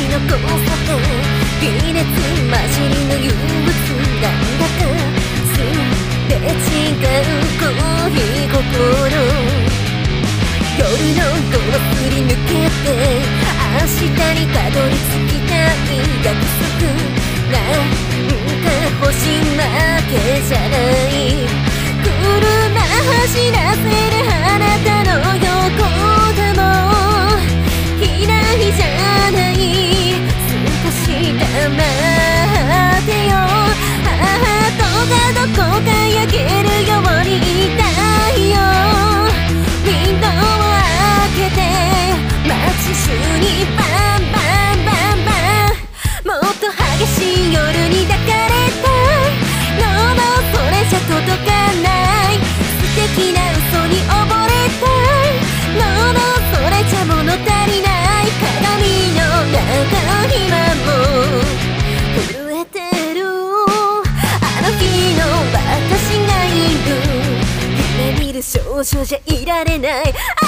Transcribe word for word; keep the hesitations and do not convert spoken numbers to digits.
の交差点、微熱混じりの憂鬱なんだかすれ違う恋心、夜のドアすり抜けて明日にたどり着きたい約束、なんか星負けじゃない、車走らせるあなたの横でも左じゃない、少し黙ってよ、ハートがどこか焼けるようにいたいよ、ウィンドウを開けて街中にバンバンバンバン、もっと激しい夜に抱かれたい、ノーノーそれじゃ届かない、素敵な嘘に溺れたい、ノーノーそれじゃ物足りない、鏡の中今も震えてる、あの日の私がいる、夢見る少女じゃいられない。